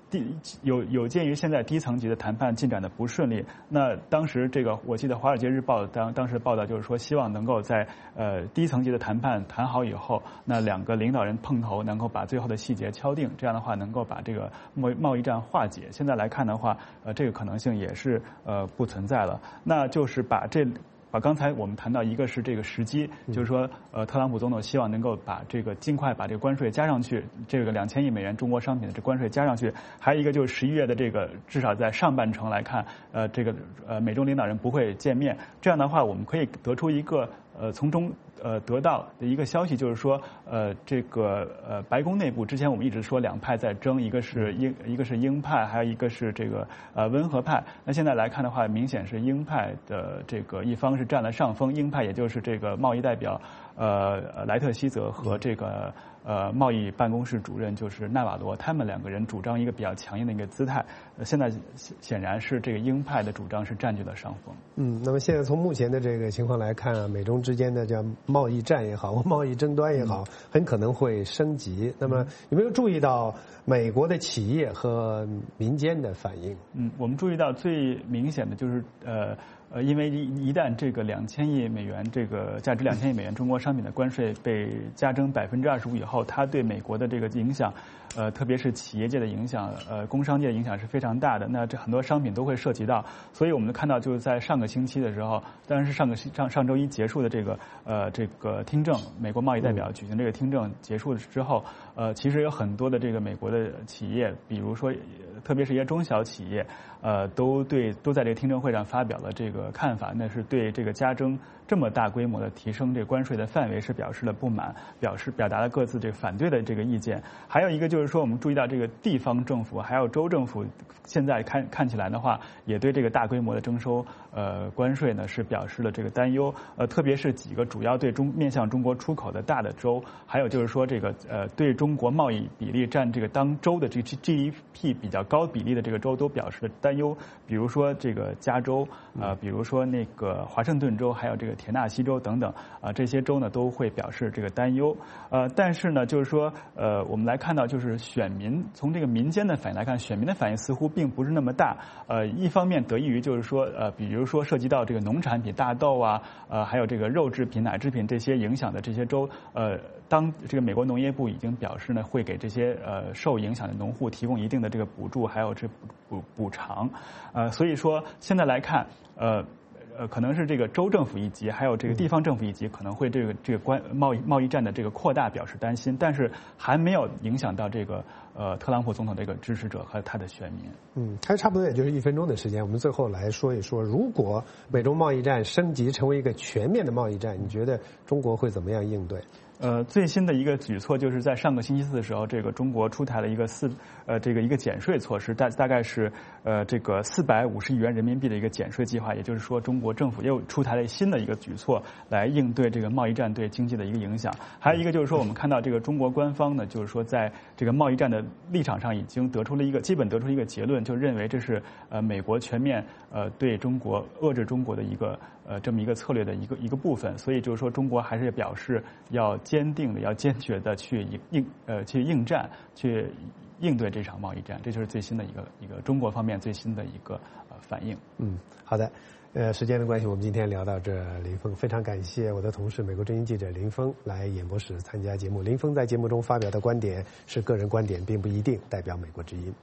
第有有鉴于现在低层级的谈判进展的不顺利，那当时这个我记得《华尔街日报》当当时报道就是说，希望能够在呃低层级的谈判谈好以后，那两个领导人碰头，能够把最后的细节敲定，这样的话能够把这个贸贸易战化解。现在来看的话，呃，这个可能性也是呃不存在了。那就是把这。把刚才我们谈到，一个是这个时机，就是说，呃，特朗普总统希望能够把这个尽快把这个关税加上去，这个两千亿美元中国商品的这关税加上去。还有一个就是十一月的这个，至少在上半程来看，呃，这个呃美中领导人不会见面。这样的话，我们可以得出一个呃从中呃得到的一个消息，就是说，呃，这个呃白宫内部之前我们一直说两派在争，一个是鹰一个是鹰派，还有一个是这个呃温和派。那现在来看的话，明显是鹰派的这个一方是占了上风，鹰派也就是这个贸易代表呃莱特希泽和这个呃贸易办公室主任就是纳瓦罗，他们两个人主张一个比较强硬的一个姿态。呃、现在显然是这个鹰派的主张是占据了上风。 嗯，那么现在从目前的这个情况来看啊，美中之间的叫贸易战也好，或贸易争端也好，很可能会升级。那么有没有注意到美国的企业和民间的反应？ 嗯，我们注意到最明显的就是呃。呃，因为一一旦这个两千亿美元这个价值两千亿美元中国商品的关税被加征百分之二十五以后，它对美国的这个影响，呃，特别是企业界的影响，呃，工商界的影响是非常大的。那这很多商品都会涉及到，所以我们看到就是在上个星期的时候，当然是上个上上周一结束的这个呃这个听证，美国贸易代表举行这个听证结束之后，呃，其实有很多的这个美国的企业，比如说特别是一些中小企业，呃，都对都在这个听证会上发表了这个。个看法，那是对这个加征这么大规模的提升这个关税的范围是表示了不满，表示表达了各自这个反对的这个意见。还有一个就是说，我们注意到这个地方政府还有州政府现在看看起来的话，也对这个大规模的征收呃关税呢是表示了这个担忧。呃，特别是几个主要对中面向中国出口的大的州，还有就是说这个呃对中国贸易比例占这个当州的这 G D P 比较高比例的这个州都表示了担忧。比如说这个加州，呃，比如说那个华盛顿州，还有这个田纳西州等等，啊、呃，这些州呢都会表示这个担忧。呃，但是呢，就是说，呃，我们来看到，就是选民从这个民间的反应来看，选民的反应似乎并不是那么大。呃，一方面得益于就是说，呃，比如说涉及到这个农产品、大豆啊，呃，还有这个肉制品、奶制品这些影响的这些州，呃。当这个美国农业部已经表示呢，会给这些呃受影响的农户提供一定的这个补助，还有这补补补偿，呃，所以说现在来看，呃呃，可能是这个州政府一级，还有这个地方政府一级，可能会这个这个关贸易贸易战的这个扩大表示担心，但是还没有影响到这个呃特朗普总统这个支持者和他的选民。 嗯，还差不多也就是一分钟的时间，我们最后来说一说，如果美中贸易战升级成为一个全面的贸易战，你觉得中国会怎么样应对？ 呃，最新的一个举措就是在上个星期四的时候，这个中国出台了一个四呃这个一个减税措施，大大概是呃这个四百五十亿元人民币的一个减税计划，也就是说，中国政府又出台了新的一个举措来应对这个贸易战对经济的一个影响。还有一个就是说，我们看到这个中国官方呢，就是说在这个贸易战的立场上已经得出了一个基本得出一个结论，就认为这是呃美国全面呃对中国遏制中国的一个呃这么一个策略的一个一个部分。所以就是说，中国还是表示要坚定的、要坚决的去应应呃去应战，去应对这场贸易战，这就是最新的一个一个中国方面最新的一个呃反应。 嗯，好的。呃，时间的关系，我们今天聊到这。林峰，非常感谢我的同事美国之音记者林峰来演播室参加节目。林峰在节目中发表的观点是个人观点，并不一定代表美国之音。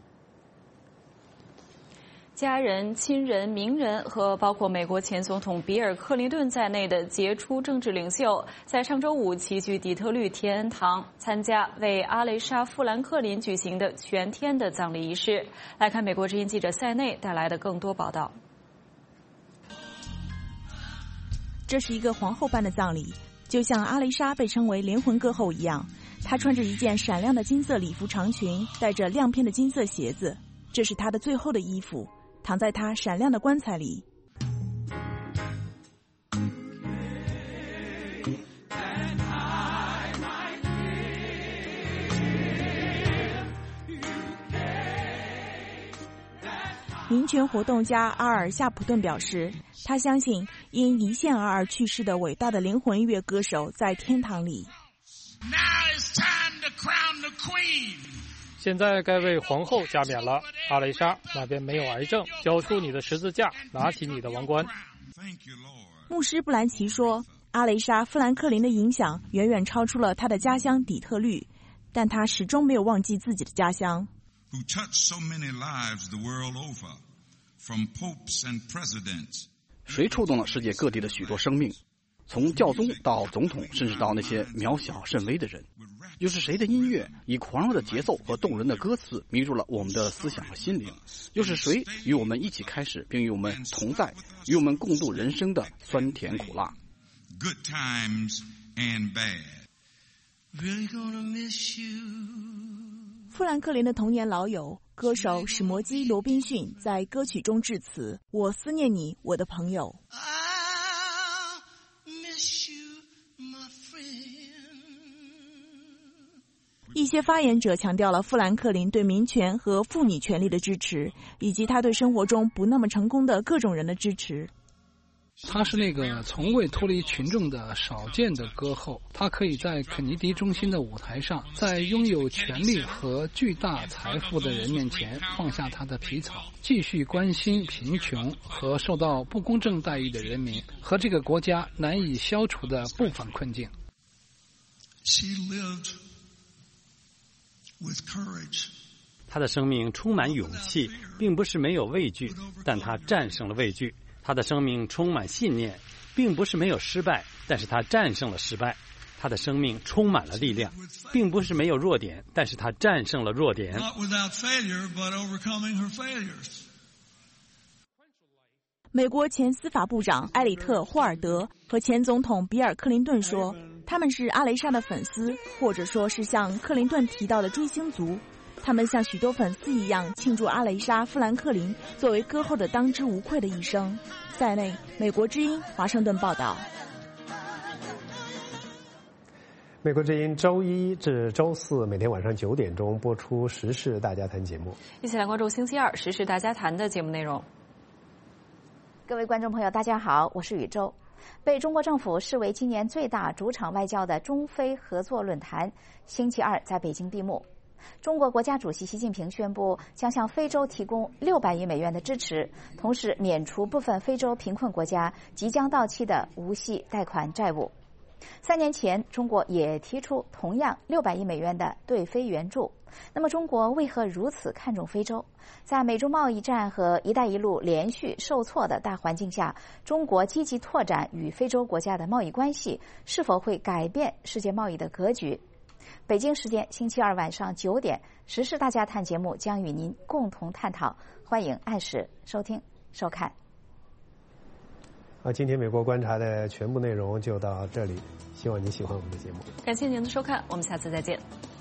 家人、亲人、名人和包括美国前总统比尔·克林顿在内的杰出政治领袖，在上周五齐聚底特律天恩堂，参加为阿雷莎·富兰克林举行的全天的葬礼仪式。来看美国之音记者塞内带来的更多报道。 这是一个皇后般的葬礼，就像阿雷莎被称为灵魂歌后一样。她穿着一件闪亮的金色礼服长裙，带着亮片的金色鞋子，这是她的最后的衣服，躺在她闪亮的棺材里。民权活动家阿尔夏普顿表示，他相信因胰腺癌而去世的伟大的灵魂音乐歌手在天堂里。 现在该为皇后加冕了。阿蕾莎，那边没有癌症，交出你的十字架，拿起你的王冠。 牧师布兰奇说，阿蕾莎·富兰克林的影响远远超出了她的家乡底特律，但她始终没有忘记自己的家乡。 谁触动了世界各地的许多生命？从教宗到总统，甚至到那些渺小甚微的人，又是谁的音乐以狂热的节奏和动人的歌词迷住了我们的思想和心灵？又是谁与我们一起开始，并与我们同在，与我们共度人生的酸甜苦辣 ？Good times and bad. Really gonna miss you. 富兰克林的童年老友歌手史摩基·罗宾逊在歌曲中致辞：“我思念你，我的朋友。”一些发言者强调了富兰克林对民权和妇女权利的支持，以及他对生活中不那么成功的各种人的支持。 他是那个从未脱离群众的少见的歌后，他可以在肯尼迪中心的舞台上，在拥有权力和巨大财富的人面前放下他的皮草，继续关心贫穷和受到不公正待遇的人民和这个国家难以消除的部分困境。 She lived with courage. 他的生命充满勇气，并不是没有畏惧，但他战胜了畏惧。他的生命充满信念，并不是没有失败，但是他战胜了失败。他的生命充满了力量，并不是没有弱点，但是他战胜了弱点。 美国前司法部长埃里特·霍尔德和前总统比尔·克林顿说，他们是阿蕾莎的粉丝，或者说是像克林顿提到的追星族。他们像许多粉丝一样庆祝阿蕾莎·富兰克林作为歌后的当之无愧的一生。塞内，美国之音，华盛顿报道。 美国之音周一至周四每天晚上九点钟播出《时事大家谈》节目， 一起来关注星期二《时事大家谈》的节目内容。 各位观众朋友，大家好，我是宇宙。被中国政府视为今年最大主场外交的中非合作论坛，星期二在北京闭幕。中国国家主席习近平宣布将向非洲提供六百亿美元的支持，同时免除部分非洲贫困国家即将到期的无息贷款债务。三年前，中国也提出同样六百亿美元的对非援助。那么，中国为何如此看重非洲？在美中贸易战和“一带一路”连续受挫的大环境下，中国积极拓展与非洲国家的贸易关系，是否会改变世界贸易的格局？北京时间星期二晚上九点，《时事大家谈》节目将与您共同探讨，欢迎按时收听收看。 好，今天美国观察的全部内容就到这里，希望你喜欢我们的节目。 感谢您的收看，我们下次再见。